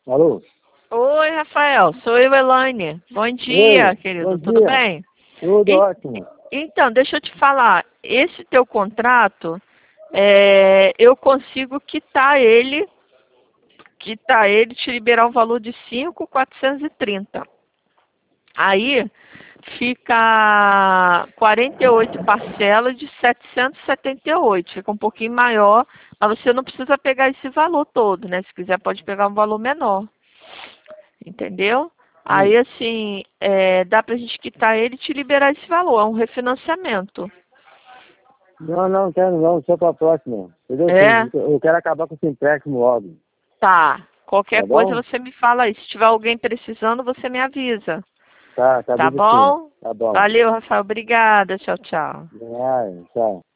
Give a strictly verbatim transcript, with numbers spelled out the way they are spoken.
Alô? Oi, Rafael, sou eu, Elaine. Bom dia, Oi, querido, bom tudo dia. bem? Tudo En- ótimo. Então, deixa eu te falar, esse teu contrato, é, eu consigo quitar ele, quitar ele, te liberar um valor de cinco mil quatrocentos e trinta. Aí fica quarenta e oito parcelas de setecentos e setenta e oito, fica um pouquinho maior, mas você não precisa pegar esse valor todo, né? Se quiser pode pegar um valor menor. Entendeu? Aí, Hum. assim, é, dá pra gente quitar ele e te liberar esse valor. É um refinanciamento. Não, não quero não, só para a próxima. Entendeu? É? Eu quero acabar com esse empréstimo logo. Tá. Qualquer Tá coisa bom? você me fala aí. Se tiver alguém precisando, você me avisa. Tá, tá Tá bem sim. bom? Tá bom. Valeu, Rafael. Obrigada. Tchau, tchau. Ai, tchau.